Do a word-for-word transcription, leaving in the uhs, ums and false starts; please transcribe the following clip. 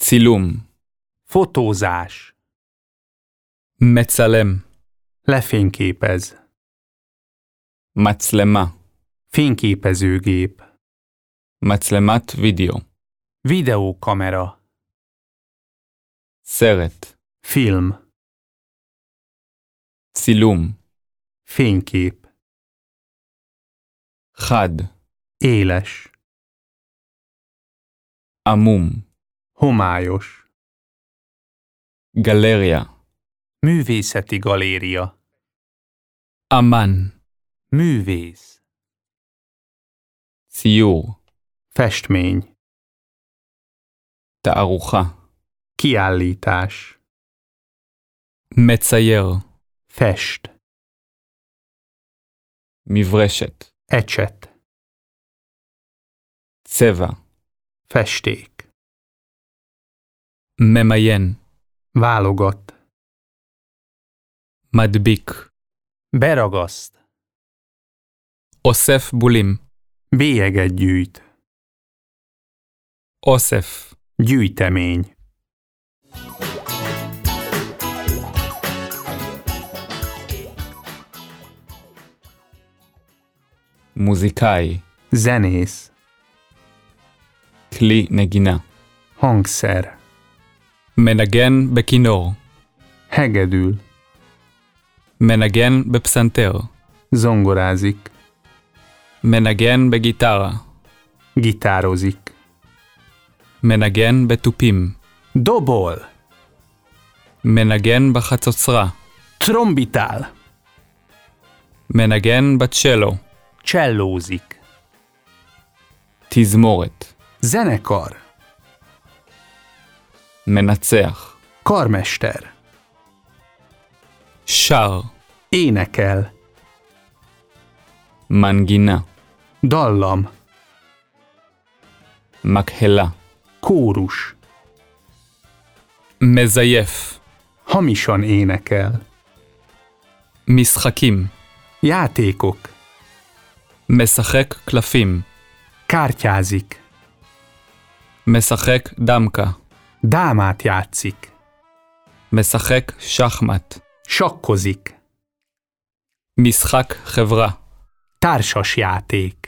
צילום. Fotózás. מצלם. Lefényképez. מצלמה. Fényképezőgép. מצלמת וידאו. Videókamera. סרט. Film. צילום. Fénykép. חד. Éles. עמום. Homályos. גלריה. Művészeti galéria. אמן. Művész. ציור. Festmény. תערוכה. Kiállítás. מצייר. Fest. מברשת. Ecset. צבע. Festék. ממיין. Válogat. מדביק. Beragaszt. אוסף בולים. Bélyeget gyűjt. אוסף. Gyűjtemény. מוזיקאי. Zenész. כלי נגינה. Hangszer. מנגן בכינור. Hegedül. מנגן בפסנתר. Zongorázik. מנגן בגיטרה. Gitározik. מנגן בתופים. Dobol. מנגן בחצוצרה. Trombitál. מנגן בצ'לו. Csellózik. תזמורת. Zenekar. מנצח. Karmester. שר. Énekel. מנגינה. Dallam. מקהלה. Kórus. מזייף. Hamisan énekel. משחקים. Játékok. משחק קלפים. Kártyázik. משחק דמקה. Dámát játszik. משחק שחמט. Sakkozik. משחק חברה. Társas játék.